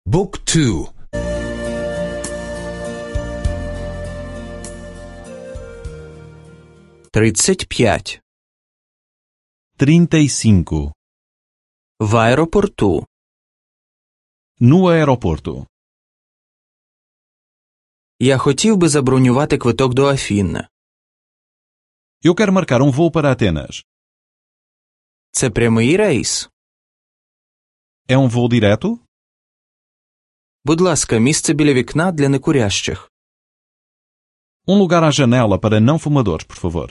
บุ๊กทู 35. 35. В аеропорту. No aeroporto. Я хотів би забронювати квиток до Афін. Eu quero marcar um voo para Atenas. Це прямий рейс. É um voo direto? Будь ласка, місце біля вікна для некурящих. Um lugar à janela para não fumadores, por favor.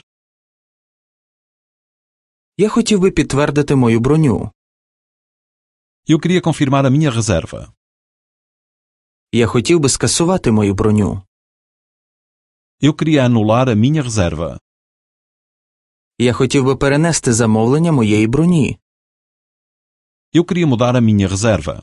Я хотів би підтвердити мою броню. Eu queria confirmar a minha reserva. Я хотів би скасувати мою броню. Eu queria anular a minha reserva. Я хотів би перенести замовлення моєї броні. Eu queria mudar a minha reserva.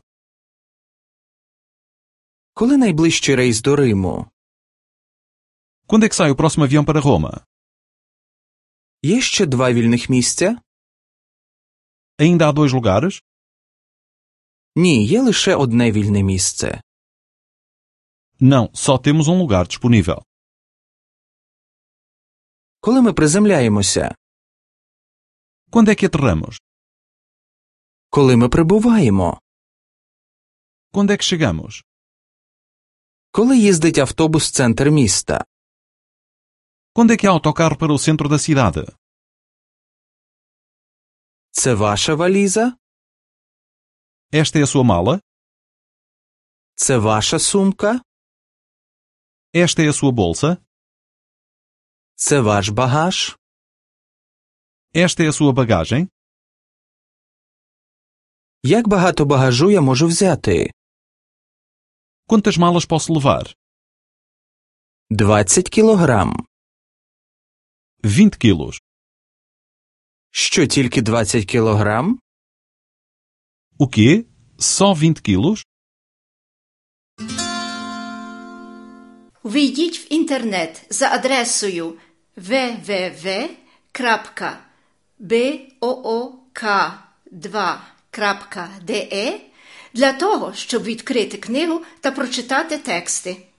Коли найближчий рейс до Риму? Quando é que sai o próximo avião para Roma? Є ще 2 вільних місця? Ainda há 2 lugares? Ні, є лише одне вільне місце. Não, só temos um lugar disponível. Коли ми приземляємося? Quando é que aterramos? Коли ми прибуваємо? Quando é que chegamos? Коли їздить автобус в центр міста? Quando é que há autocarro para o centro da cidade? Це ваша валіза? Esta é a sua mala? Це ваша сумка? Esta é a sua bolsa? Це ваш багаж? Esta é a sua bagagem? Як багато багажу я можу взяти? Quantas malas posso levar? 20 кілограм. 20 quilos. Що, тільки 20 кілограм? O quê? Só 20 quilos? Ввійдіть в інтернет за адресою www.book2.de для того, щоб відкрити книгу та прочитати тексти.